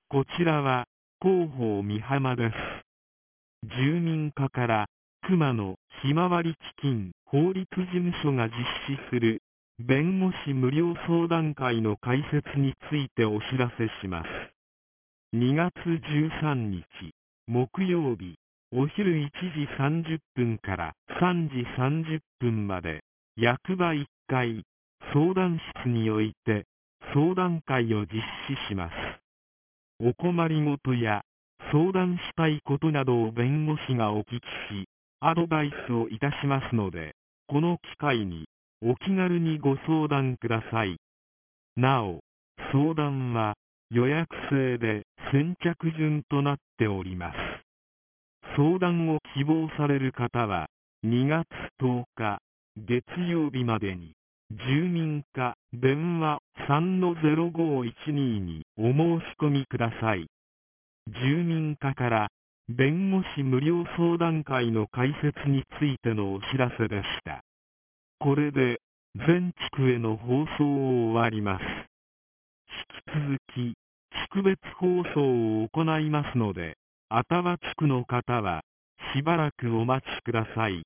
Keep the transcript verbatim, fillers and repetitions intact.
こちらは広報美浜です。住民課から熊野ひまわり基金法律事務所が実施する弁護士無料相談会の開設についてお知らせします。にがつじゅうさんにち木曜日、お昼いちじさんじゅっぷんからさんじさんじゅっぷんまで役場いっかい相談室において相談会を実施します。お困りごとや相談したいことなどを弁護士がお聞きし、アドバイスをいたしますので、この機会にお気軽にご相談ください。なお、相談は予約制で先着順となっております。相談を希望される方はにがつとおか月曜日までに住民課電話 さんのゼロごいちに にお申し込みください。住民課から弁護士無料相談会の開設についてのお知らせでした。これで全地区への放送を終わります。引き続き地区別放送を行いますので、愛宕地区の方はしばらくお待ちください。